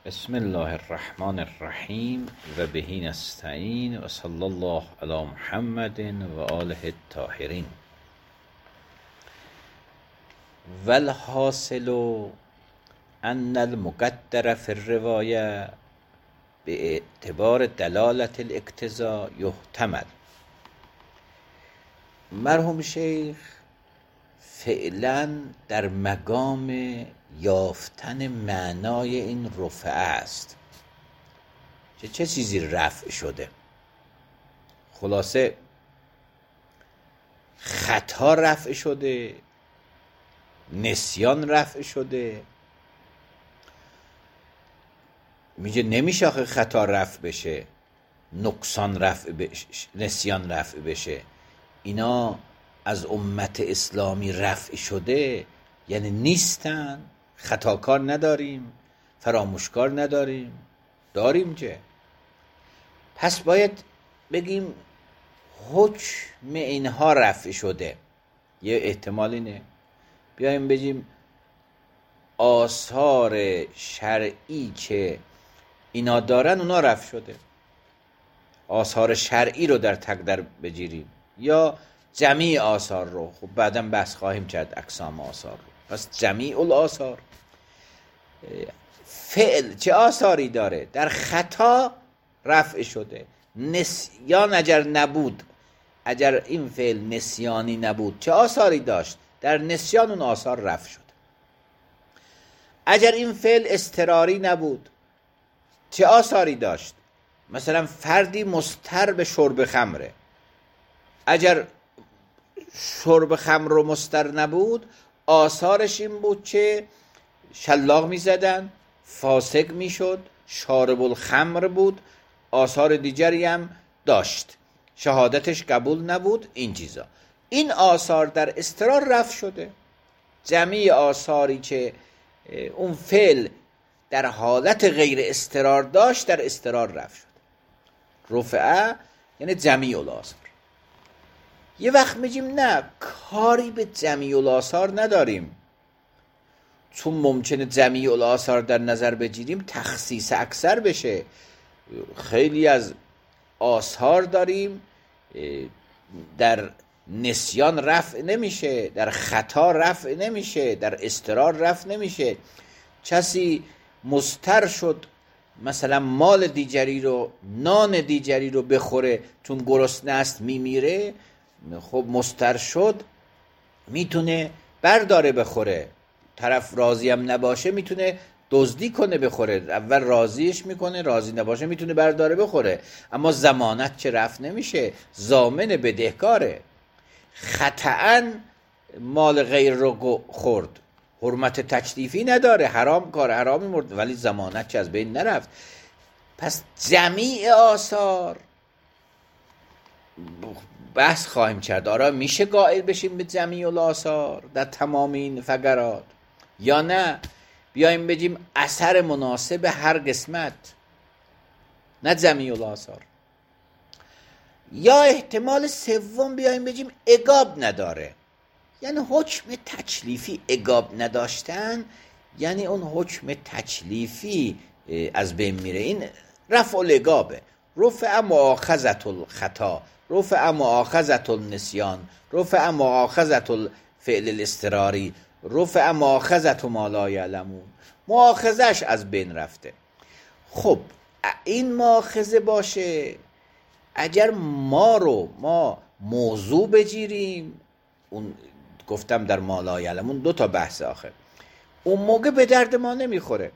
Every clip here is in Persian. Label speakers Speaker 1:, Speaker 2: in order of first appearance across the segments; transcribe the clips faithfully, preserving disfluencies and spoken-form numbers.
Speaker 1: بسم الله الرحمن الرحیم و به نستعین و صلی الله علی محمد و آله الطاهرین. و الحاصل ان المقدر فی الروایه به اعتبار دلالت الاقتضاء یحتمل. مرحوم شیخ فعلا در مقام یافتن معنای این رفعه است که چه چیزی رفع شده. خلاصه خطا رفع شده، نسیان رفع شده. میگه نمیشه آخه خطا رفع بشه، نقصان رفع بشه، نسیان رفع بشه. اینا از امت اسلامی رفع شده، یعنی نیستن. خطاکار نداریم، فراموشکار نداریم، داریم که. پس باید بگیم حکم اینها رفع شده. یه احتمال اینه. بیایم بگیم آثار شرعی که اینا دارن اونا رفع شده. آثار شرعی رو در تقدر بگیریم یا جمیع آثار رو. خب بعداً بحث خواهیم کرد اقسام آثار رو. پس جمیع الآثار، فعل چه آثاری داره؟ در خطا رفع شده. نسیان اگر نبود، اگر این فعل نسیانی نبود، چه آثاری داشت؟ در نسیان اون آثار رفع شده. اگر این فعل اضطراری نبود، چه آثاری داشت؟ مثلا فردی مضطر به شرب خمره، اگر شرب خمر رو مضطر نبود، آثارش این بود که شلاق می زدن، فاسق می شد، شارب الخمر بود، آثار دیگری هم داشت، شهادتش قبول نبود. این چیزا، این آثار در اضطرار رفع شده. جمیع آثاری که اون فعل در حالت غیر اضطرار داشت در اضطرار رفع شده. رفعه یعنی جمیع الآثار. یه وقت میگیم نه، کاری به جمیع الآثار نداریم، چون ممکنه جمیع الآثار در نظر بگیریم تخصیص اکثر بشه. خیلی از آثار داریم در نسیان رفع نمیشه، در خطا رفع نمیشه، در اضطرار رفع نمیشه. کسی مضطر شد مثلا مال دیگری رو، نان دیگری رو بخوره، چون گرسنه است میمیره. خب مضطر شد، میتونه برداره بخوره. طرف راضی هم نباشه میتونه دزدی کنه بخوره. اول راضیش میکنه، راضی نباشه میتونه برداره بخوره. اما ضمانت که رفع نمیشه، ضامن بدهکاره. خطأً مال غیر رو خورد، حرمت تکلیفی نداره، حرام کار حرامی مرد، ولی ضمانت که از بین نرفت. پس جمیع آثار بحث خواهیم کرد. آره میشه قائل بشیم به جمیع الآثار در تمام این فقرات یا نه؟ بیایم بگیم اثر مناسب هر قسمت، نه جمیع الآثار. یا احتمال سوم بیایم بگیم عقاب نداره، یعنی حکم تکلیفی. عقاب نداشتن یعنی اون حکم تکلیفی از بین میره. این رفع العقابه. رفع مؤاخذة الخطا، رفع مؤاخذة النسیان، رفع مؤاخذة الفعل الاضطراری، رفع مؤاخذة ما لا یعلمون. مؤاخذش از بین رفته. خب این مؤاخذه باشه، اگر ما رو ما موضوع بگیریم، اون گفتم در ما لا یعلمون دو تا بحث آخر، اون موقع به درد ما نمیخوره.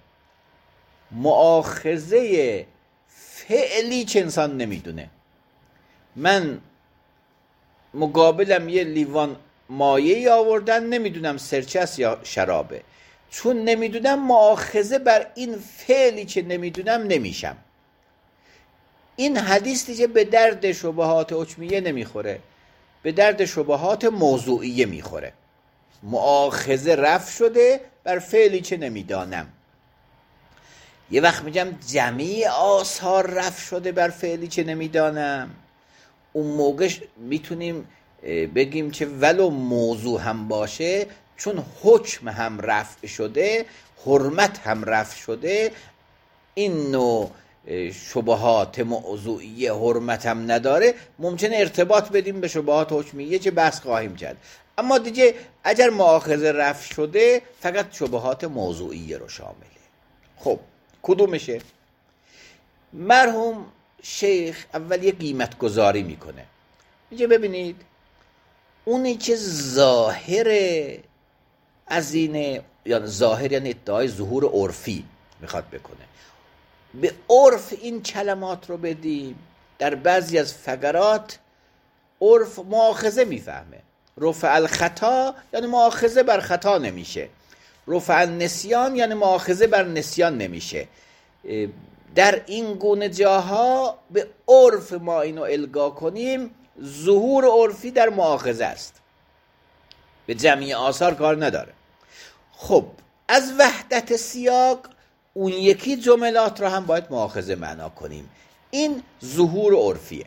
Speaker 1: مؤاخذه فعلی که انسان نمیدونه. من مقابلم یه لیوان مایعی آوردن، نمیدونم سرکه است یا شرابه. چون نمیدونم مؤاخذه بر این فعلی که نمیدونم نمیشم. این حدیث دیگه به درد شبهات حکمیه نمیخوره، به درد شبهات موضوعیه میخوره. مؤاخذه رفع شده بر فعلی که نمیدانم. یه وقت میگم جمیع آثار رفع شده بر فعلی که نمیدانم، اون موقع میتونیم بگیم که ولو موضوع هم باشه، چون حکم هم رفع شده، حرمت هم رفع شده، این نوع شبهات موضوعی حرمتم نداره، ممکنه ارتباط بدیم به شبهات حکمیه چه بحث خواهیم کرد. اما دیگه اگر مؤاخذه رفع شده فقط شبهات موضوعی رو شامله. خب کدومشه؟ مرحوم شیخ اول یه قیمت گذاری میکنه، میگه ببینید اونی که ظاهر از اینه، یا ظاهر یعنی ادعای ظهور عرفی میخواد بکنه، به عرف این کلمات رو بدیم. در بعضی از فقرات عرف مؤاخذه میفهمه. رفع الخطا یعنی مؤاخذه بر خطا نمیشه، رفع النسیان یعنی مؤاخذه بر نسیان نمیشه. در این گونه جاها به عرف ما اینو القا کنیم، ظهور عرفی در مؤاخذه است، به جمعی آثار کار نداره. خب از وحدت سیاق اون یکی جملات رو هم باید مؤاخذه معنا کنیم، این ظهور عرفیه.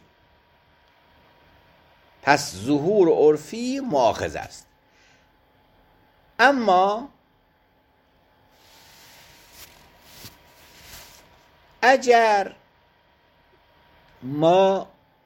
Speaker 1: پس ظهور عرفی مؤاخذه است. اما اگر ما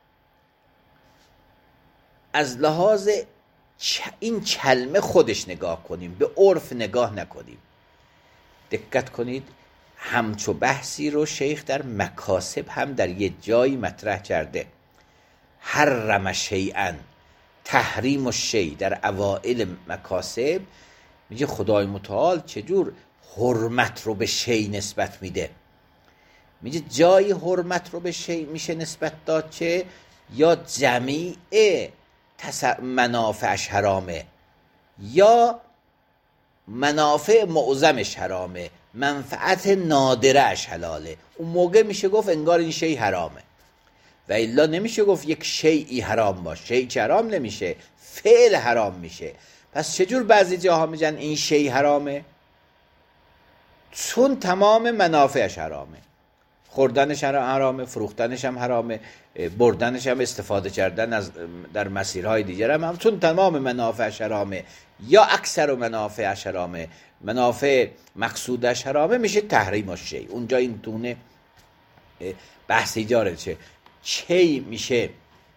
Speaker 1: از لحاظ این کلمه خودش نگاه کنیم، به عرف نگاه نکنیم، دقت کنید همچو بحثی رو شیخ در مکاسب هم در یه جایی مطرح کرده. حرم شیئا، تحریم الشیء، در اوائل مکاسب میگه خدای متعال چجور حرمت رو به شیء نسبت میده. میگه جایی حرمت رو به شیء میشه نسبت داد که یا جمیع منافعش حرامه یا منافع معظمش حرامه، منفعت نادرهش حلاله. اون موقع میشه گفت انگار این شیء حرامه، و الا نمیشه گفت یک شیئی حرام باشه. شیء که حرام نمیشه، فعل حرام میشه. پس چجور بعضی جاها میگن این شیء حرامه؟ چون تمام منافعش حرامه، خوردنش حرامه، فروختنش هم حرامه، بردنش هم، استفاده کردن از در مسیرهای دیگر هم, هم چون تمام منافعش حرامه یا اکثر منافعش حرامه، منافع مقصودش حرامه، میشه تحریم الشیء. اونجا این دونه بحث ایجاره چه چی میشه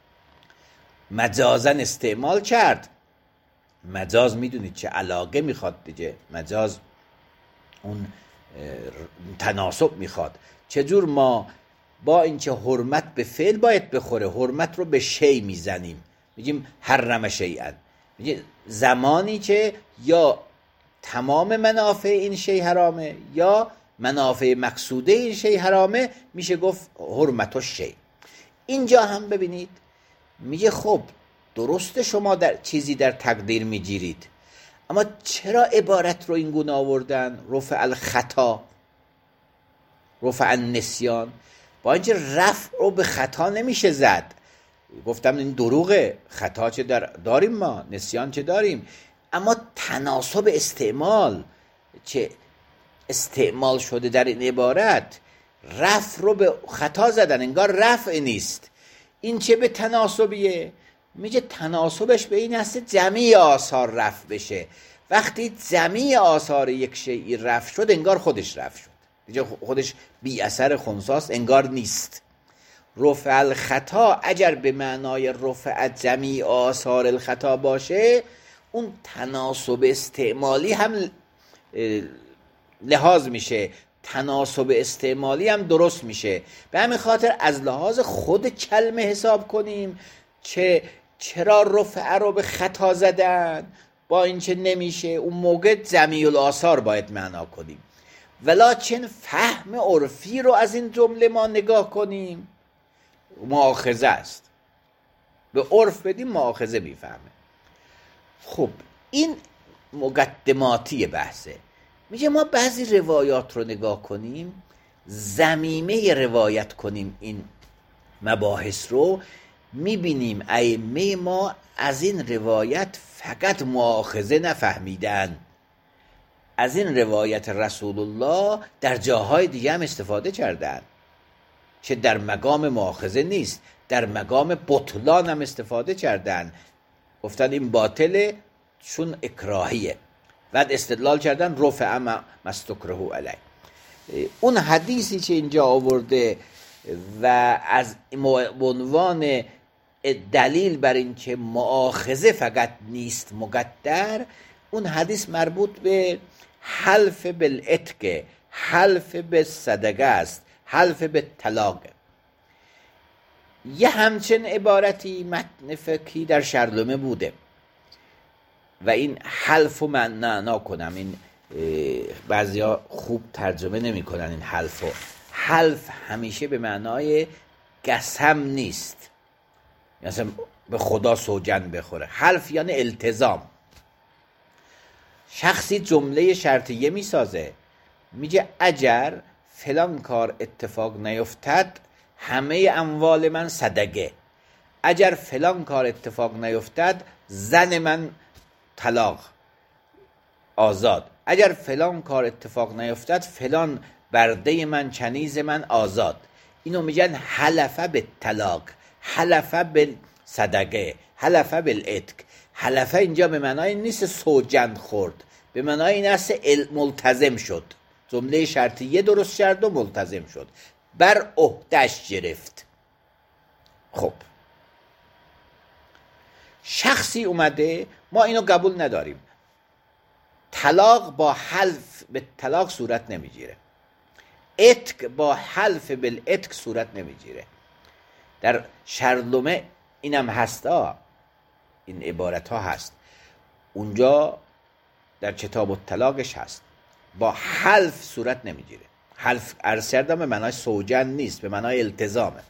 Speaker 1: مجازن استعمال کرد. مجاز میدونید چه علاقه میخواد دیگه، مجاز اون تناسب میخواد. چجور ما با اینکه حرمت به فعل باید بخوره، حرمت رو به شی میزنیم، میگیم حرم شیئا. میگه زمانی که یا تمام منافع این شی حرامه یا منافع مقصوده این شی حرامه، میشه گفت حرمت و شی. اینجا هم ببینید میگه خب درسته شما در چیزی در تقدیر میگیرید، اما چرا عبارت رو این گونه آوردن؟ رفع الخطا، رفع النسیان. با اینکه رفع رو به خطا نمیشه زد، گفتم این دروغه، خطا چه در داریم ما، نسیان چه داریم، اما تناسب استعمال چه استعمال شده در این عبارت، رفع رو به خطا زدن، انگار رفع نیست. این چه به تناسبیه؟ میگه تناسبش به این هست جمیع آثار رفع بشه. وقتی جمیع آثار یک شیئی رفع شد، انگار خودش رفع شد، دیگه خودش بی اثر خنثاست، انگار نیست. رفع الخطا اگر به معنای رفع جمیع آثار الخطا باشه، اون تناسب استعمالی هم لحاظ میشه، تناسب استعمالی هم درست میشه. به همین خاطر از لحاظ خود کلمه حساب کنیم که چرا رفع رو به خطا زدن، با اینکه نمیشه، اون موقع جمیع الآثار باید معنا کنیم. ولکن فهم عرفی رو از این جمله ما نگاه کنیم، مؤاخذه است، به عرف بدیم مؤاخذه میفهمه. خب این مقدماتی بحثه. میگه ما بعضی روایات رو نگاه کنیم، ضمیمه روایت کنیم این مباحث رو، میبینیم ائمه ما از این روایت فقط مؤاخذه نفهمیدن، از این روایت رسول الله در جاهای دیگه هم استفاده کردن که در مقام مؤاخذه نیست، در مقام بطلان هم استفاده کردن. گفتن این باطله چون اکراهیه، بعد استدلال کردن رفع ما استکره علیه. اون حدیثی که اینجا آورده و از عنوان دلیل بر این که مؤاخذه فقط نیست مقدر، اون حدیث مربوط به حلف بالعتق، حلف به صدقه است، حلف به طلاق. یه همچین عبارتی متن فقهی در شرلمه بوده و این حلف رو من معنا کنم، این بعضیا خوب ترجمه نمی کنن این حلف رو. حلف همیشه به معنای قسم نیست، مثلا به خدا سوگند بخوره. حلف یعنی التزام. شخصی جمله شرطیه می سازه، میگه اگر فلان کار اتفاق نیفتد همه اموال من صدقه، اگر فلان کار اتفاق نیفتد زن من طلاق آزاد، اگر فلان کار اتفاق نیفتد فلان برده من چنیز من آزاد. اینو میگن حلفه به طلاق، حلفه به صدقه، حلفه بالعتق. حلفه اینجا به معنای نیست سوگند خورد، به معنای این است ملتزم شد، جمله شرطیه درست کرد و ملتزم شد، بر عهده‌اش گرفت. خب شخصی اومده، ما اینو قبول نداریم، طلاق با حلف به طلاق صورت نمیگیره، عتق با حلف بالعتق صورت نمیگیره. در شرلمه اینم هستا، این عبارت ها هست، اونجا در کتاب الطلاقش هست، با حلف صورت نمیگیره. حلف عرض کردم به معنای سوگند نیست، به معنای التزامه.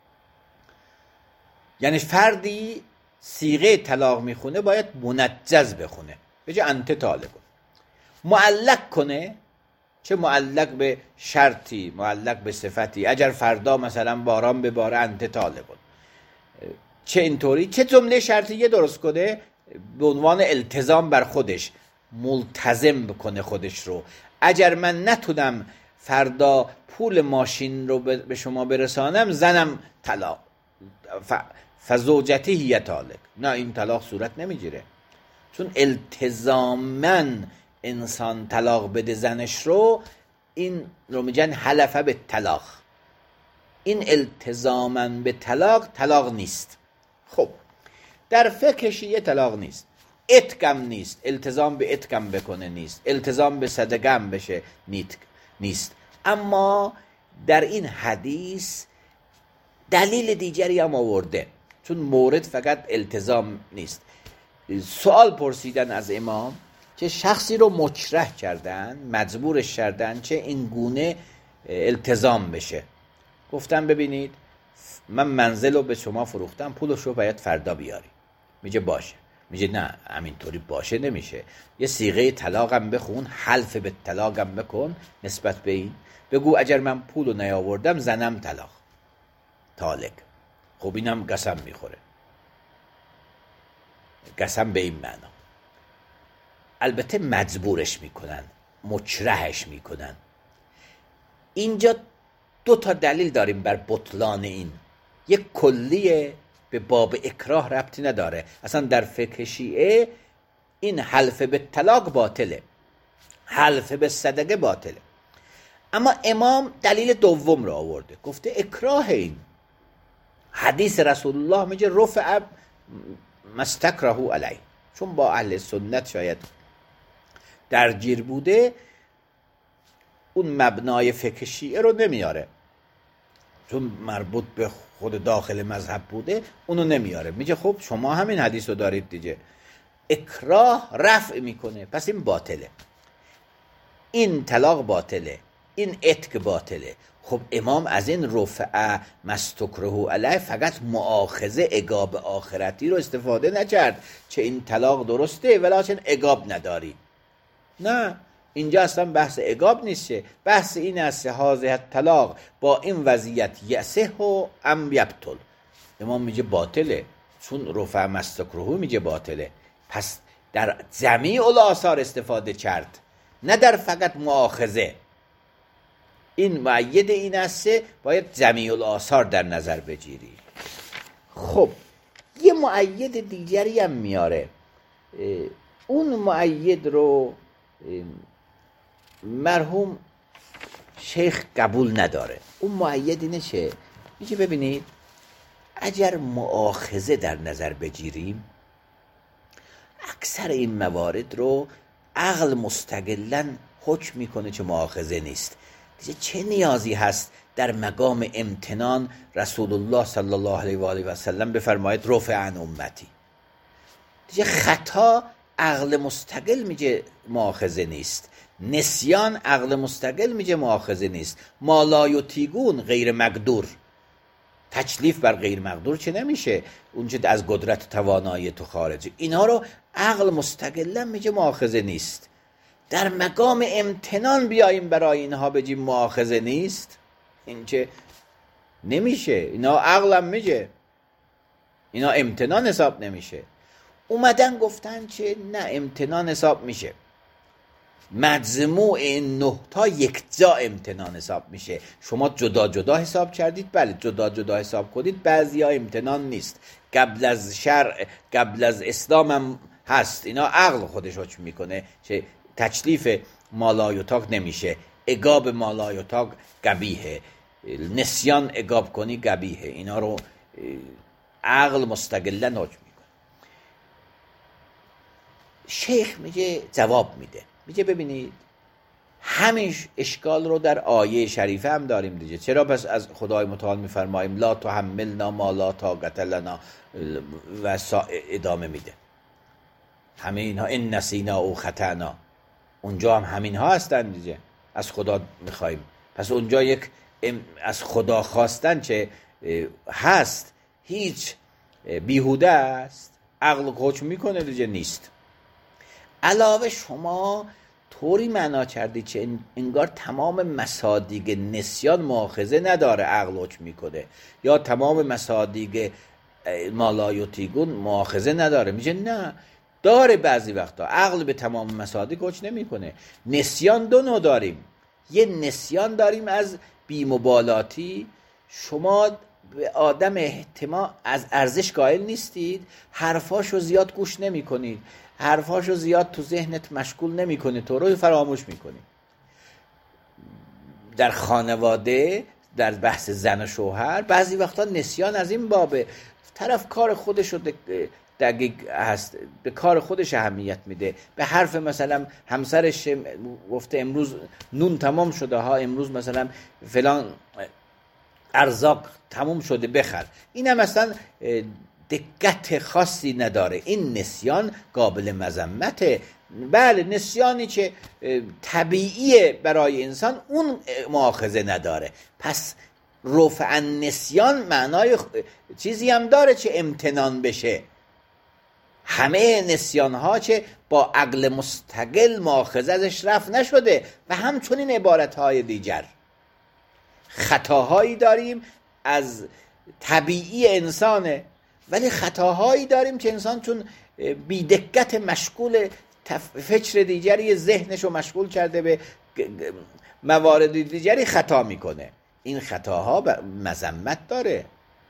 Speaker 1: یعنی فردی صیغه طلاق میخونه باید منجز بخونه، به جای انت طالق معلق کنه، چه معلق به شرطی، معلق به صفتی، اگر فردا مثلا باران بباره انت طالق، چه اینطوری، چه جمله شرطیه درست کنه به عنوان التزام بر خودش، ملتزم بکنه خودش رو. اگر من نتونم فردا پول ماشین رو به شما برسانم زنم طلاق، فزوجتی هی طالق. نه، این طلاق صورت نمیگیره، چون التزامن انسان طلاق بده زنش رو، این رو میگن حلفه به طلاق. این التزامن به طلاق طلاق نیست. خب در فقه شیعه طلاق نیست، عتقم نیست، التزام به عتقم بکنه نیست، التزام به صدقه هم بشه نیست. اما در این حدیث دلیل دیگری هم آورده، چون مورد فقط التزام نیست. سوال پرسیدن از امام که شخصی رو مکره کردن، مجبورش کردن چه این گونه التزام بشه. گفتم ببینید من منزل رو به شما فروختم، پولش رو باید فردا بیاری. میگه باشه. میگه نه همینطوری باشه نمیشه، یه صیغه طلاقم بخون، حلف به طلاقم بکن نسبت به این، بگو اگر من پولو نیاوردم زنم طلاق طالق. خب اینم قسم میخوره، قسم به این معنا. البته مجبورش میکنن، مکرهش میکنن. اینجا دو تا دلیل داریم بر بطلان این. یک کلیه به باب اکراه ربطی نداره، اصلا در فقه شیعه این حلف به طلاق باطله، حلف به صدقه باطله. اما امام دلیل دوم رو آورده، گفته اکراه این حدیث رسول الله میگه رفع مستکره علی، چون با اهل سنت شاید درگیر بوده، اون مبنای فقه شیعه رو نمیاره، چون مربوط به خود داخل مذهب بوده اونو نمیاره. میگه خب شما همین حدیث رو دارید دیگه، اکراه رفع میکنه، پس این باطله، این طلاق باطله، این عتق باطله. خب امام از این رفع مستکره علیه فقط مؤاخذه عقاب آخرتی رو استفاده نکرد، چه این طلاق درسته ولیکن عقاب نداری. نه، اینجا اصلا بحث عقاب نیست، بحث این است هذا طلاق با این وضعیت یصح و ام یبطل. امام میگه باطله، چون رفع مستکره میگه باطله، پس در جمیع الاثار استفاده کرد، نه در فقط مؤاخذه. این مؤید این است باید جمیع الاثار در نظر بگیری. خب یه مؤید دیگری هم میاره، اون مؤید رو مرحوم شیخ قبول نداره. اون مؤید اینه چه؟ میگه ببینید اگر مؤاخذه در نظر بگیریم، اکثر این موارد رو عقل مستقلاً حکم میکنه که مؤاخذه نیست. دیگه چه نیازی هست در مقام امتنان رسول الله صلی الله علیه و آله و سلم بفرماید رفع عن امتی؟ دیگه خطا عقل مستقل میگه مؤاخذه نیست، نسیان عقل مستقل میگه مؤاخذه نیست، ما لا یطیقون غیر مقدور، تکلیف بر غیر مقدور چه نمیشه، اونجا از قدرت و توانایی تو خارجه، اینها رو عقل مستقلا میگه مؤاخذه نیست. در مقام امتنان بیاییم برای اینها بگیم مؤاخذه نیست، این که نمیشه. اینا عقلم میگه، اینا امتنان حساب نمیشه. اومدن گفتن که نه امتنان حساب میشه، مجموع این نه تا یک جا امتنان حساب میشه. شما جدا جدا حساب کردید، بله جدا جدا حساب کنید، بعضی ها امتنان نیست، قبل از شرع قبل از اسلام هم هست، اینا عقل خودش حکم میکنه که تکلیف مالایوتاق نمیشه، عقاب مالایوتاق قبیحه، نسیان عقاب کنی قبیحه، اینا رو عقل مستقلا حکم میکنه. شیخ میگه جواب میده، میگه ببینید همین اشکال رو در آیه شریفه هم داریم دیگه. چرا پس از خدای متعال میفرماییم لا تحملنا ما لا طاقت لنا و ادامه میده همه اینها ان نسینا او خطانا، اونجا هم همین ها هستن دیگه، از خدا میخوایم. پس اونجا یک از خدا خواستن چه هست، هیچ بیهوده است، عقل حکم میکنه دیگه نیست. علاوه شما طوری معنا کردید که انگار تمام مصادیق نسیان مؤاخذه نداره، عقل حکم میکنه، یا تمام مصادیق مالایوتیگون مؤاخذه نداره. میگه نه، داره. بعضی وقتا عقل به تمام مصادیق حکم نمیکنه. نسیان دو نوع داریم، یه نسیان داریم از بی‌مبالاتی، شما به آدم احتما از ارزش قائل نیستید، حرفاشو زیاد گوش نمی کنید، حرفاشو زیاد تو ذهنت مشغول نمی کنید، تو رو فراموش می کنید. در خانواده در بحث زن و شوهر بعضی وقتا نسیان از این بابه، طرف کار خودشو دقیق هست، به کار خودش اهمیت میده، به حرف مثلا همسرش گفته امروز نون تمام شده ها، امروز مثلا فلان ارزاق تموم شده بخر، این هم اصلا دقت خاصی نداره. این نسیان قابل مذمته. بله نسیانی که طبیعیه برای انسان اون مؤاخذه نداره. پس رفع النسیان معنای چیزی هم داره که امتنان بشه. همه نسیان ها که با عقل مستقل مؤاخذه ازش رفع نشده و همچنین عبارت های دیگر. خطاهایی داریم از طبیعی انسانه، ولی خطاهایی داریم که انسان چون بی دقت مشغول فکر دیگری ذهنشو مشغول کرده به موارد دیگری خطا میکنه. این خطاها مذمت داره.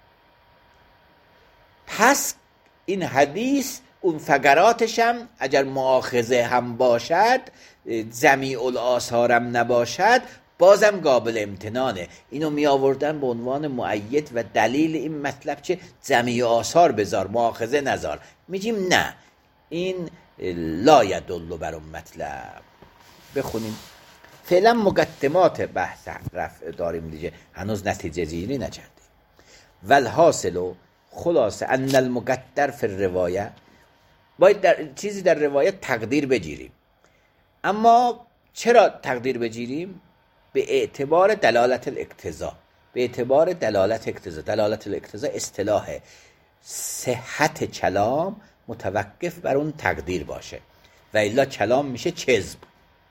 Speaker 1: پس این حدیث اون فقراتش هم اگر مؤاخذه هم باشد، جمیع الآثار هم نباشد، بازم قابل امتنانه. اینو می آوردن به عنوان مؤید و دلیل این مطلب که جمیع آثار بذار، مؤاخذه نذار. میگیم نه، این لا یدل بر اون مطلب. بخونیم فعلا مقدمات بحث رفع داریم دیگه، هنوز نتیجه گیری نکردیم. والحاصل خلاصه ان المقدر فی الروایه، باید در چیزی در روایت تقدیر بگیریم. اما چرا تقدیر بگیریم؟ به اعتبار دلالت الاقتضا. به اعتبار دلالت اقتضا. دلالت الاقتضا اصطلاح صحت کلام متوقف بر اون تقدیر باشه، و الا کلام میشه کذب.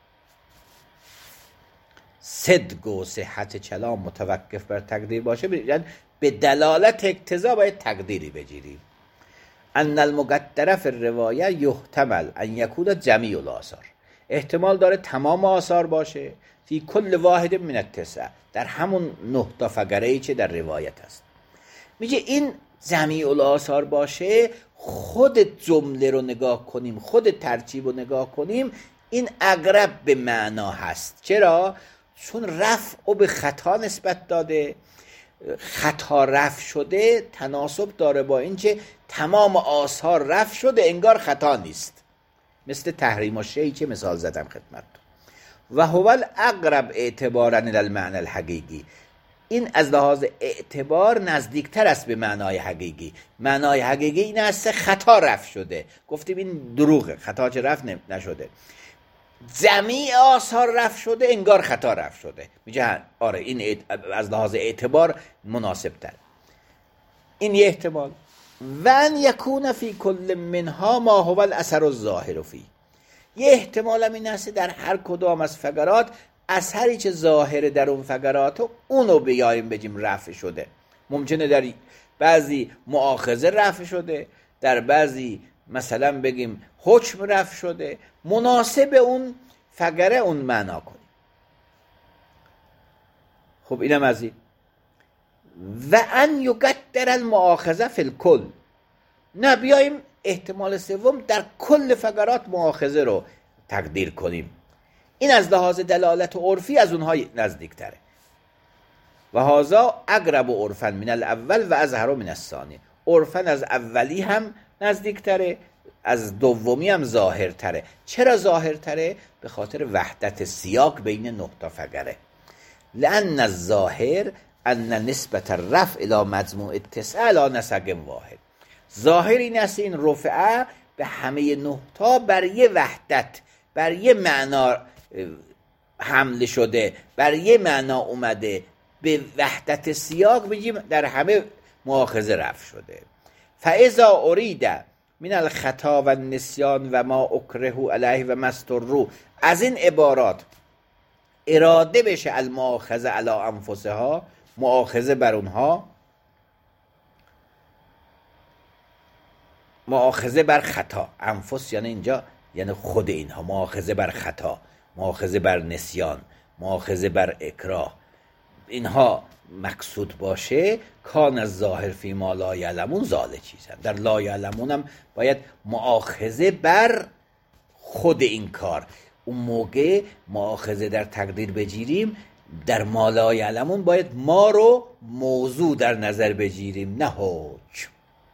Speaker 1: صدق و صحت کلام متوقف بر تقدیر باشه، یعنی به دلالت اقتضا باید تقدیری بگیریم. ان المقدر فی الروایه یحتمل ان یکون جمیع الآثار، احتمال داره تمام آثار باشه، فی کل واحد من التسع، در همون نه تا فقره‌ای که در روایت است. میگه این جمیع الآثار باشه، خود جمله رو نگاه کنیم، خود ترتیب رو نگاه کنیم، این اقرب به معنا هست. چرا؟ چون رفع او به خطا نسبت داده، خطا رفع شده تناسب داره با اینکه تمام آثار رفع شده انگار خطا نیست، مثل تحریم الشیء که مثال زدم خدمتتون. و هو الاقرب اعتبارا الی المعنى الحقیقی، این از لحاظ اعتبار نزدیکتر است به معنای حقیقی. معنای حقیقی این است خطا رفع شده، گفتیم این دروغه، خطا چه رفع نشده، جمیع آثار رفع شده انگار خطا رفع شده. میگه آره این از لحاظ اعتبار مناسب تر. این یه احتمال. و ان یکون فی کل منها ما هو الاثر الظاهر فی، یه احتمال هم این است در هر کدام از فقرات اثری که ظاهر در اون فقرات اونو بیایم بگیم رفع شده. ممکنه در بعضی مؤاخذه رفع شده، در بعضی مثلا بگیم حکم رفع شده، مناسب اون فقره اون معنا کنیم. خب اینم از این. و ان یقدر المؤاخذه فی الکل، نه بیاییم احتمال سوم در کل فقرات مؤاخذه رو تقدیر کنیم. این از لحاظ دلالت عرفی از اونها نزدیک تره. و هذا اقرب عرفا من الاول و اظهر من الثانی، عرفا از اولی هم نزدیک تره، از دومی هم ظاهر تره. چرا ظاهر تره؟ به خاطر وحدت سیاق بین نه تا فقره. لان الظاهر ان نسبت الرفع الى مجموع التسعه الى نسق واحد، ظاهر این است این رفعه به همه نه تا بر یه وحدت، بر یه معنا حمل شده، بر یه معنا اومده، به وحدت سیاق بگیم در همه مؤاخذه رفع شده. فاذا ارید من الخطا و النسیان و ما اکره علیه و مستر، از این عبارات اراده بشه المؤاخذه علی انفسها، مؤاخذه بر اونها، مؤاخذه بر خطا، انفس یعنی اینجا یعنی خود اینها، مؤاخذه بر خطا، مؤاخذه بر نسیان، مؤاخذه بر اکراه، اینها مقصود باشه، کان از ظاهر فی ما لا یعلمون زال چیزن. در لا یعلمون هم باید مؤاخذه بر خود این کار. اون موقع مؤاخذه در تقدیر بگیریم، در ما لا یعلمون باید ما رو موضوع در نظر بگیریم، نه حکم.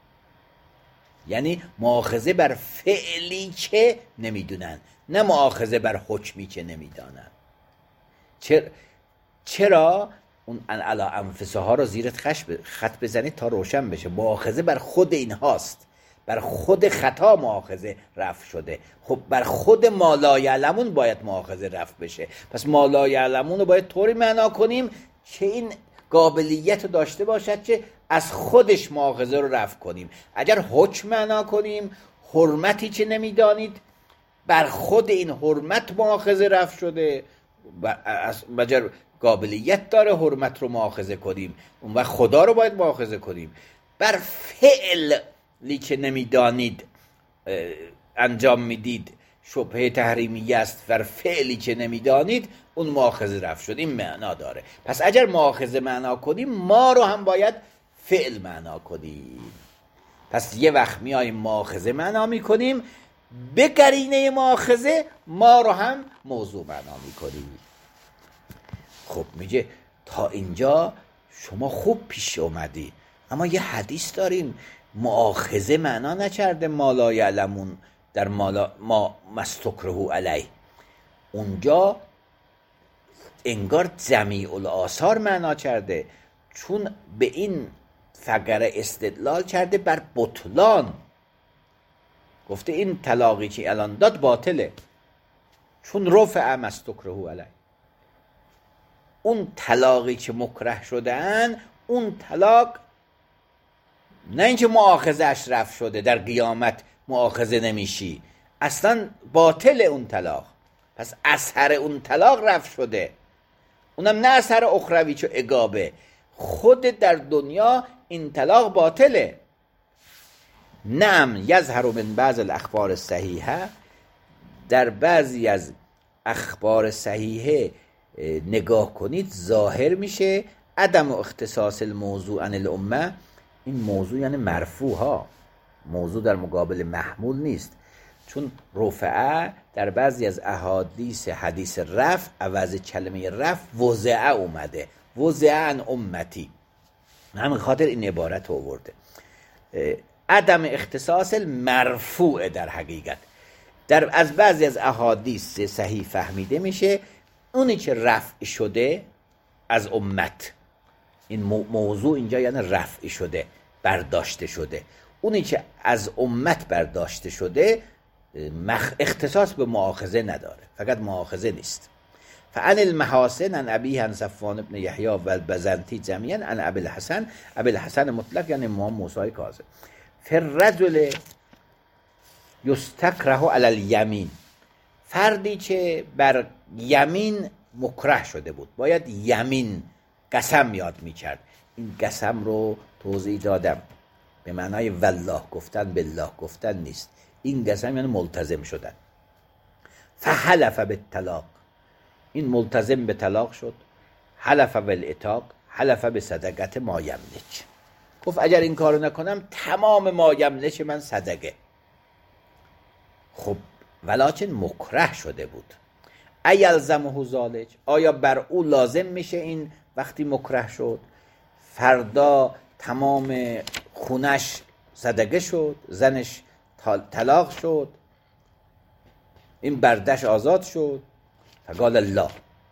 Speaker 1: یعنی مؤاخذه بر فعلی که نمیدونن، نه مؤاخذه بر حکمی که نمیدانن. چرا؟ چرا؟ اون علا انفسها رو زیرت خط بزنید تا روشن بشه. مؤاخذه بر خود این هاست، بر خود خطا مؤاخذه رفع شده. خب بر خود ما لا یعلمون باید مؤاخذه رفع بشه. پس ما لا یعلمون رو باید طوری معنا کنیم که این قابلیت رو داشته باشد که از خودش مؤاخذه رو رفع کنیم. اگر حکم معنا کنیم، حرمتی که نمیدانید، بر خود این حرمت مؤاخذه رفع شده، مگر قابلیت داره حرمت رو مؤاخذه کنیم، اون وقت خدا رو باید مؤاخذه کنیم. بر فعلی که نمیدانید انجام میدید شبهه تحریمیه است، بر فعلی که نمیدانید اون مؤاخذه رفع شد. این معنا داره. پس اگر مؤاخذه معنا کنیم، ما رو هم باید فعل معنا کنیم. پس یه وقت میاییم مؤاخذه معنا میکنیم، به قرینه مؤاخذه ما رو هم موضوع معنا میکنیم. خب میگه تا اینجا شما خوب پیش اومدی، اما یه حدیث داریم مؤاخذه معنا نکرده ما لا یعلمون در ما, ما مستکره علیه، اونجا انگار جمیع الآثار معنا کرده، چون به این فقره استدلال کرده بر بطلان. گفته این طلاقی که الان داد باطله، چون رفع مستکره علیه. اون طلاقی که مکره شدن، اون طلاق نه اینکه مؤاخذه اش رفع شده، در قیامت مؤاخذه نمیشی، اصلا باطل اون طلاق. پس اثر اون طلاق رفع شده، اونم نه اثر اخروی چو عقابه، خود در دنیا این طلاق باطله. نعم یظهر من بعض الاخبار الصحیحه، در بعضی از اخبار صحیحه نگاه کنید ظاهر میشه عدم اختصاص الموضوع عن الامه. این موضوع یعنی مرفوع ها، موضوع در مقابل محمول نیست، چون رفعه در بعضی از احادیث حدیث رفع عوض کلمه رفع وضعه اومده، وضعه عن امتی، همین خاطر این عبارت رو آورده. عدم اختصاص المرفوع در حقیقت در از بعضی از احادیث صحیح فهمیده میشه اونی که رفع شده از امت، این موضوع اینجا یعنی رفع شده، برداشته شده، اونی که از امت برداشته شده اختصاص به مؤاخذه نداره، فقط مؤاخذه نیست. فعن المحاسن عن ابیه عن صفوان ابن یحیی و البزنتی جميعا عن ابی الحسن، ابی الحسن مطلق یعنی امام موسی کاظم. فالرجل یستکره علی الیمین، فردی که بر یمین مکره شده بود، باید یمین قسم یاد میکرد. این قسم رو توضیح دادم، به معنای والله گفتن، بالله گفتن نیست. این قسم یعنی ملتزم شدن. فحلف بالطلاق، این ملتزم به طلاق شد. حلف بالعتاق، حلف به صدقت ما یملک، گفت اگر این کارو نکنم تمام ما یملک من صدقه. خب ولکن مکره شده بود. ایلزمه ذلک، آیا بر او لازم میشه این وقتی مکره شد فردا تمام خونش صدقه شد، زنش طلاق شد، این بردش آزاد شد؟ فقال الله،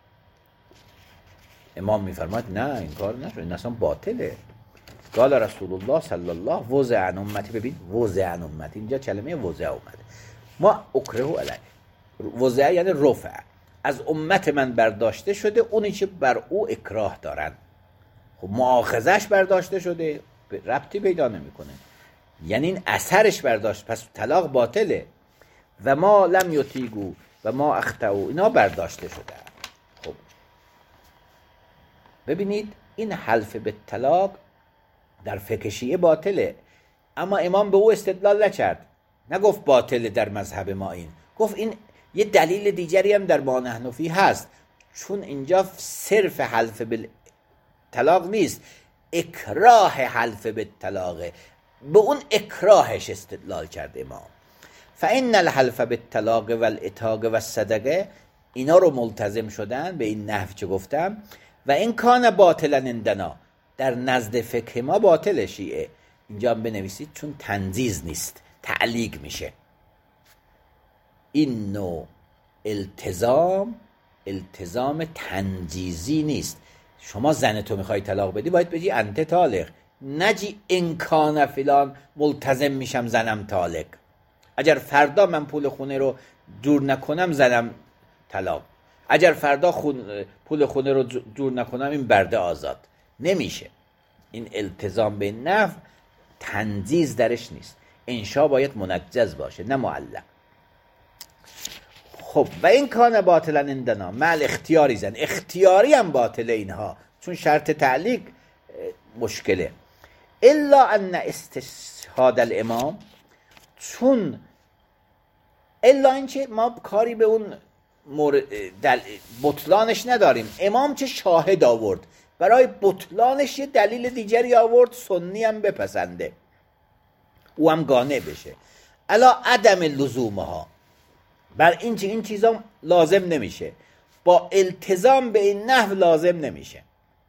Speaker 1: امام میفرماید نه این کار نشد، این اصلا باطله. قال رسول الله صلی الله وضع عن امتی، ببین وضع عن امتی، اینجا کلمه وضع اومده. ما اکره علیه، وضع یعنی رفع، از امت من برداشته شده اونی که بر او اکراه دارن. خب مؤاخذش برداشته شده، ربطی پیدا نمیکنه، یعنی این اثرش برداشت، پس طلاق باطله. و ما لم یطیقوا و ما اخطئوا، اینا برداشته شده. خب ببینید این حلف به طلاق در فقه شیعه باطله، اما امام به او استدلال نکرد، نگفت باطله در مذهب ما، این گفت این یه دلیل دیگری هم در ما حنفی هست، چون اینجا صرف حلف به طلاق نیست، اکراه حلف به طلاقه، به اون اکراهش استدلال کرد امام. فان الحلف بالطلاق والعتاق والصدقه، اینا رو ملتزم شدن به این نحو که گفتم. و این کان باطلا عندنا، در نزد فقه ما باطل شیعه، اینجا هم بنویسید چون تنزیز نیست، تعلیق میشه. این نوع التزام التزام تنجیزی نیست. شما زنتو میخوای طلاق بدی باید بگی انت طالق، نجی انکان فلان ملتزم میشم زنم طالق، اگر فردا من پول خونه رو جور نکنم زنم طلاق، اگر فردا خون پول خونه رو جور نکنم این برده آزاد. نمیشه. این التزام به نحو تنجیز درش نیست، انشا باید منجز باشه نه معلق. خب و این کان باطلا عندنا مع اختیاری، زن اختیاری هم باطله اینها، چون شرط تعلیق مشکله. الا ان استشهاد الامام، چون الا اینکه ما کاری به اون دل... بطلانش نداریم، امام چه شاهد آورد برای بطلانش یه دلیل دیگری آورد، سنی هم بپسنده او هم قانع بشه. الا عدم لزومها، بر این چه این چیزا لازم نمیشه، با التزام به این نحو لازم نمیشه.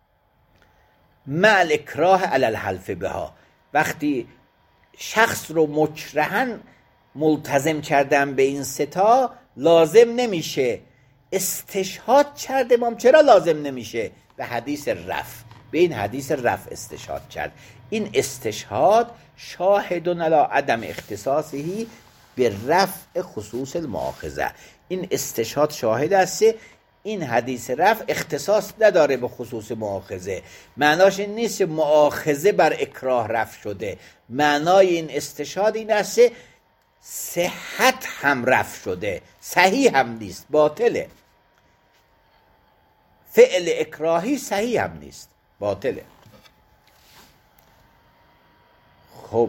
Speaker 1: مع الاکراه علی الحلف بها، وقتی شخص رو مکرهن ملتزم کردن به این ستا لازم نمیشه. استشهاد کرد امام، چرا لازم نمیشه؟ به حدیث رفع، به این حدیث رفع استشهاد کرد. این استشهاد شاهد علی عدم اختصاصی به رفع خصوص المؤاخذه، این استشهاد شاهد است این حدیث رفع اختصاص نداره به خصوص مؤاخذه. معناش این نیست که مؤاخذه بر اکراه رفع شده، معنای این استشهاد این است صحت هم رفع شده، صحیح هم نیست، باطله. فعل اکراهی صحیح هم نیست، باطله. خب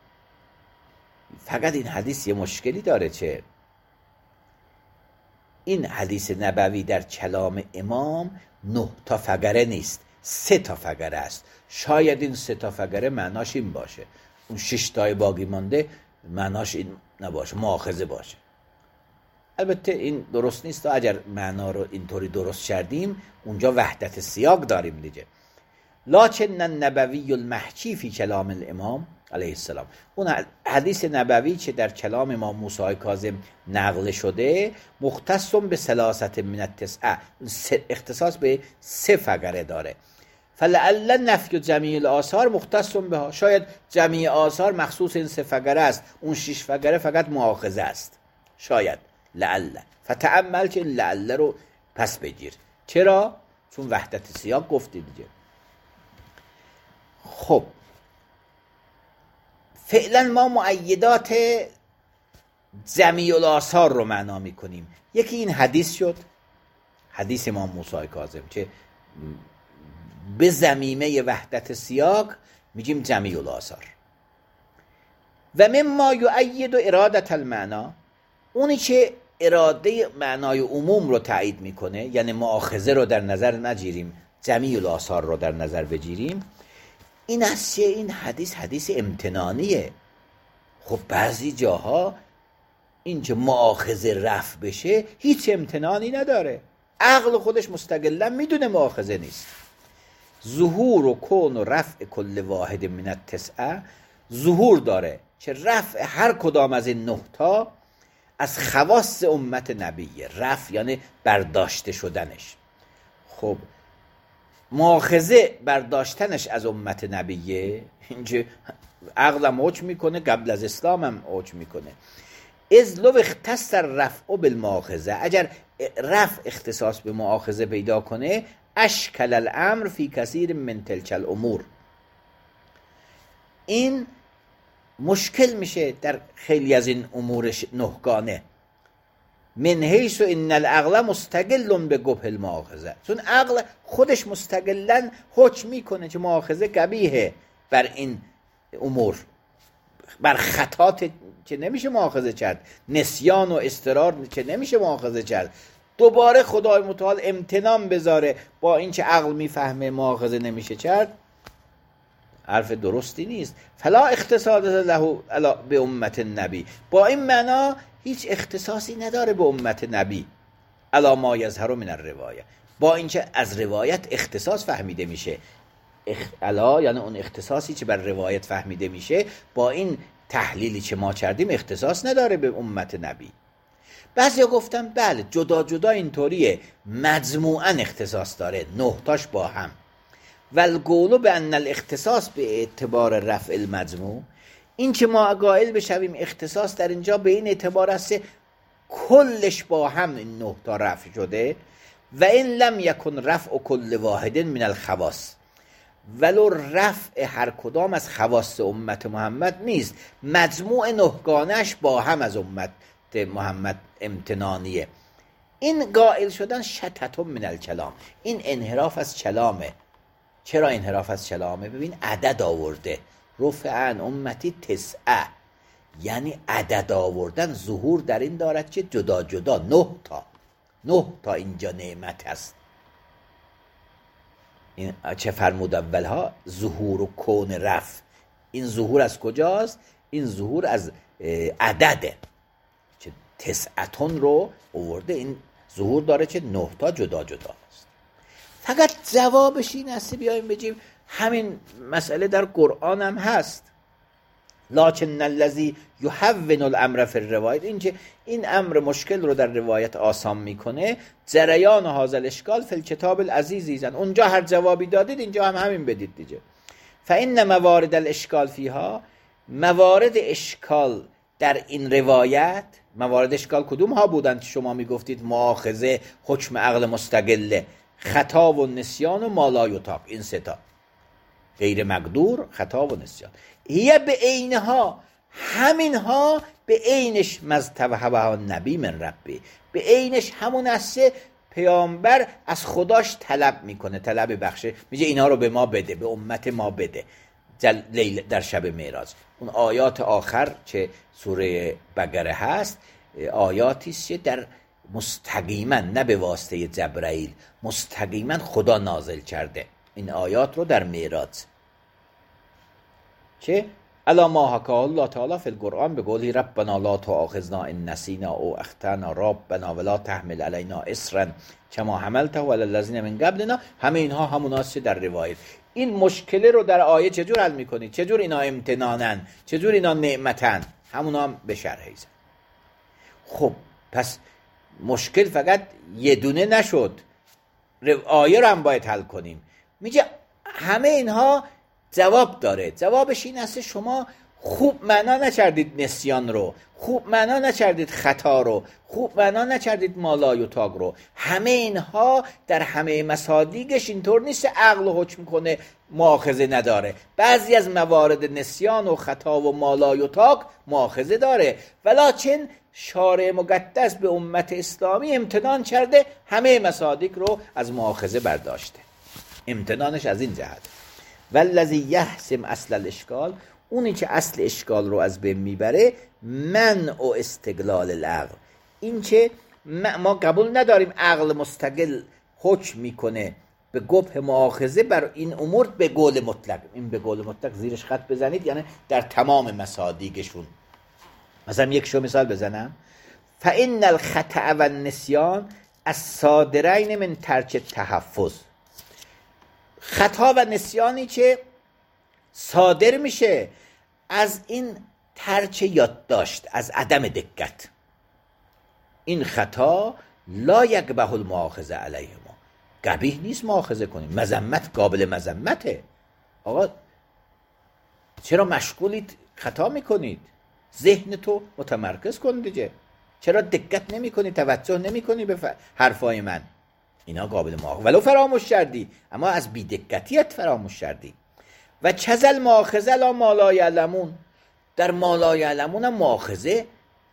Speaker 1: فقط این حدیث یه مشکلی داره، چه این حدیث نبوی در کلام امام نه تا فقره نیست، سه تا فقره است. شاید این سه تا فقره معناش این باشه، اون شش تای باقی مانده معناش این نباشه، مؤاخذه باشه. البته این درست نیست، اگر معنا رو اینطوری درست کردیم اونجا وحدت سیاق داریم دیگه. لکن النبوی المحکی فی کلام الامام علیه السلام، اون حدیث نبوی که در کلام امام موسی کاظم نقل شده، مختص به ثلاثه من التسعه، اختصاص به سه فقره داره. فلعل نفی جمیع الاثار مختص بها، شاید جمیع آثار مخصوص این سه فقره است، اون شش فقره فقط مؤاخذه است، شاید. لعل فتأمل که لعل رو پس بگیر. چرا؟ چون وحدت سیاق گفتی دیگه. خب فعلا ما مؤیدات جمیع الاثار رو معنا میکنیم. یکی این حدیث شد، حدیث امام موسی کاظم که به ضمیمه وحدت سیاق میگیم جمیع الاثار. و مما یؤید ارادت المعنا، اونی که اراده معنای عموم رو تایید میکنه، یعنی مؤاخذه رو در نظر نگیریم، جمیع الاثار رو در نظر بگیریم، این است که این حدیث حدیث امتنانیه. خب بعضی جاها اینجا مؤاخذه رفع بشه هیچ امتنانی نداره، عقل خودش مستقلا میدونه مؤاخذه نیست. ظهور و کون و رفع کل واحد من التسعه، ظهور داره که رفع هر کدام از این نه تا از خواص امت نبیه. رفع یعنی برداشته شدنش. خب مؤاخذه برداشتنش از امت نبیه، اینجا عقلم حکم میکنه، قبل از اسلام هم حکم میکنه. از لو اختص الرفع بالمؤاخذه، اگر رفع اختصاص به مؤاخذه پیدا کنه، اشکل الامر فی کثیر من تلک الامور، این مشکل میشه در خیلی از این امور نهگانه. من حیث ان العقل مستقل به قبح المؤاخذه، چون عقل خودش مستقلا حکم میکنه که مؤاخذه قبیحه بر این امور، بر خطات که نمیشه مؤاخذه کرد، نسیان و اضطرار که نمیشه مؤاخذه کرد. دوباره خدای متعال امتنان بذاره با این که عقل میفهمه مؤاخذه نمیشه کرد، حرف درستی نیست. فلا اختصاص له به امت نبی، با این معنا هیچ اختصاصی نداره به امت نبی. الا ما یظهر من الروایه، با اینکه از روایت اختصاص فهمیده میشه. اخ... الا یعنی اون اختصاصی که بر روایت فهمیده میشه، با این تحلیلی که ما کردیم اختصاص نداره به امت نبی. بعضیا گفتن بله جدا جدا اینطوریه، مجموعاً اختصاص داره، نه تاش با هم. والقول بان الاختصاص به اعتبار رفع المجموع، این که ما قائل بشویم اختصاص در اینجا به این اعتبار است کلش با هم این نه تا رفع شده. و این لم یکن رفع کل واحد من الخواص، ولو رفع هر کدام از خواص امت محمد نیست، مجموع نهگانش با هم از امت محمد امتنانیه. این قائل شدن شتت من الکلام، این انحراف از کلامه. چرا انحراف از کلامه؟ ببین عدد آورده، رفع عن امتی تسعه، یعنی عدد آوردن ظهور در این دارد که جدا جدا نه تا نه تا اینجا نعمت است. این چه فرمود اولها؟ ظهور و کون رفع. این ظهور از کجاست؟ این ظهور از عدده که تسعتون رو آورده، این ظهور داره که نه تا جدا جدا است. فقط جوابش این است، بیاییم بگیم همین مسئله در قرآن هم هست. لکن الذی یهون الامر فی الروایت، این که این امر مشکل رو در روایت آسان میکنه، جریان هذا الاشکال فی الکتاب العزیز، اونجا هر جوابی دادید اینجا هم همین بدید دیگه. فان موارد الاشکال فیها، موارد اشکال در این روایت، موارد اشکال کدوم ها بودند که شما میگفتید مؤاخذه حکم عقل مستقله، خطا و نسیان و ما لا یطاق، این سه تا غیر مقدور، خطا و نسیان. هی به عینها، همینها به عینش مذتبه نبی من ربی، به عینش همون است پیامبر از خداش طلب میکنه، طلب بخشه، میگه اینا رو به ما بده، به امت ما بده لیل در شب معراج. اون آیات آخر که سوره بقره هست، آیاتی است که در مستقیما، نه به واسطه جبرائیل، مستقیما خدا نازل کرده این آیات رو در معراج، که الا ما حکاه الله تعالی فی القرآن به قوله ربنا لا تؤاخذنا ان نسینا او اخطأنا ربنا ولا تحمل علینا اصرا کما حملته علی الذین من قبلنا. همه اینها هموناست در روایت. این مشکل رو در آیه چجور حل میکنید؟ چجور اینا امتنانن؟ چجور اینا نعمتن؟ همونا هم به شرح ایزن. خب پس مشکل فقط یه دونه نشد، آیه رو هم باید حل کنیم. میگه همه اینها جواب داره. جوابش این است شما خوب معنا نکردید نسیان رو، خوب معنا نکردید خطا رو، خوب معنا نکردید مالایوتاق رو. همه اینها در همه مصادیقش اینطور نیست عقل حکم کنه مؤاخذه نداره. بعضی از موارد نسیان و خطا و مالایوتاق مؤاخذه داره، ولکن شارع مقدس به امت اسلامی امتنان کرده همه مصادیق رو از مؤاخذه برداشته. امتنانش از این جهت. والذی یحسم اصل الاشکال، اونی که اصل اشکال رو از بین میبره، منع و استقلال العقل. این که ما قبول نداریم عقل مستقل حکم میکنه به گبه مؤاخذه بر این امور به قول مطلق. این به قول مطلق زیرش خط بزنید، یعنی در تمام مصادیقشون. مثلا یک شو مثال بزنم، فإن الخطأ و النسیان الصادرین من ترک تحفظ. خطا و نسیانی که صادر میشه از این ترک یادداشت، از عدم دقت. این خطا لا یقبح المؤاخذه علیه ما، قبیح نیست مؤاخذه کنیم، مذمت قابل مذمته. آقا چرا مشغولید خطا میکنید؟ ذهن تو متمرکز کن دیگه. چرا دقت نمی کنی، توجه نمی کنی به ف... حرفای من؟ اینا قابل مؤاخذه، ولو فراموش کردی، اما از بی‌دقتیت فراموش کردی. و چزل مؤاخذه لا ما لا یعلمون، در ما لا یعلمون هم مؤاخذه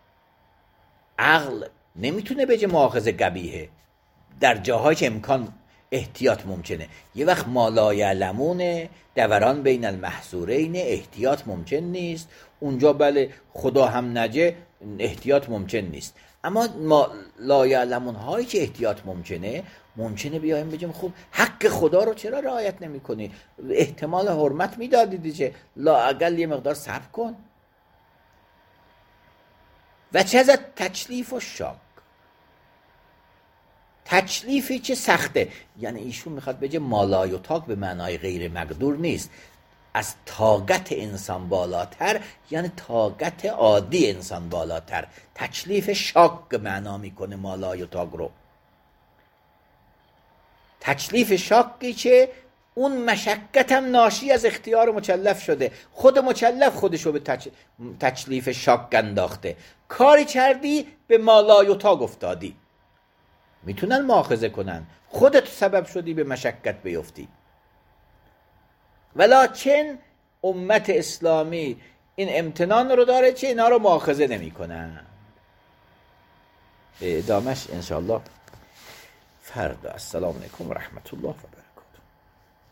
Speaker 1: عقل نمیتونه بگه مؤاخذه قبیحه. در جاهای که امکان احتیاط ممکنه. یه وقت ما لا یعلمونه، دوران بین المحظورین، احتیاط ممکن نیست. اونجا بله خدا هم نجه احتیاط ممکن نیست. اما ما لا یعلمون هایی که احتیاط ممکنه، ممکنه بیایم بگیم خب حق خدا رو چرا رعایت نمی کنی؟ احتمال حرمت میدادی دیگه، لااقل یه مقدار صبر کن. و چه از تکلیف و شاک، تکلیفی که سخته، یعنی ایشون میخواد بگه مالایوتاق به معنای غیر مقدور نیست، از طاقت انسان بالاتر، یعنی طاقت عادی انسان بالاتر. تکلیف شاق معنا میکنه مالایوتاق رو. تکلیف شاقی که اون مشقت هم ناشی از اختیار مکلف شده، خود مکلف خودشو به تک... تکلیف شاق انداخته. کاری کردی به مالایوتاق افتادی، میتونن مؤاخذه کنن، خودت سبب شدی به مشقت بیفتی. ولکن امت اسلامی این امتنان رو داره که اینا رو مؤاخذه نمی کنن. ادامش انشاءالله فردا. السلام علیکم و رحمت الله و برکاته.